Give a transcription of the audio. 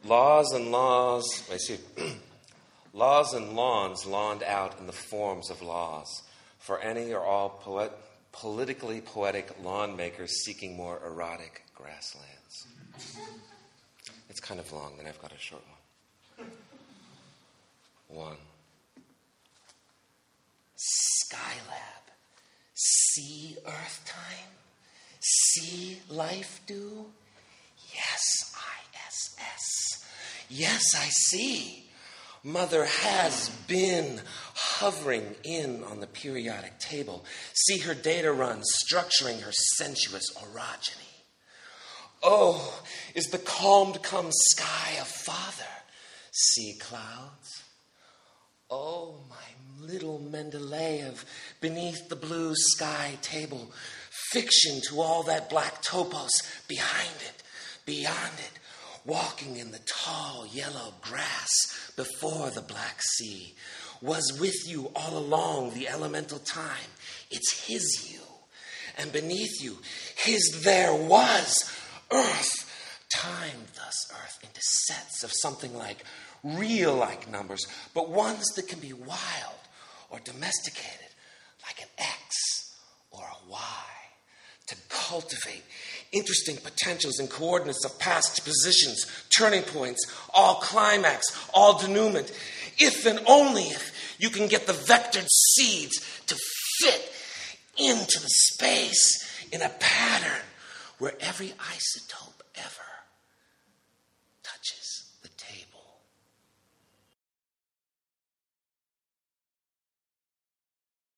Laws and lawns lawned out in the forms of laws for any or all politically poetic lawn makers seeking more erotic grasslands. It's kind of long, then I've got a short one. 1. Skylab. See Earth time? See life do? Yes, ISS. Yes, I see. Mother has been hovering in on the periodic table. See her data run, structuring her sensuous orogeny. Oh, is the calmed come sky a father? See clouds? Oh, my little Mendeleev, beneath the blue sky table, fiction to all that black topos behind it, beyond it, walking in the tall yellow grass before the black sea, was with you all along the elemental time. It's his you, and beneath you, his there was earth, timed thus earth into sets of something like real-like numbers, but ones that can be wild or domesticated, like an X or a Y, to cultivate interesting potentials and coordinates of past positions, turning points, all climax, all denouement, if and only if you can get the vectored seeds to fit into the space in a pattern where every isotope ever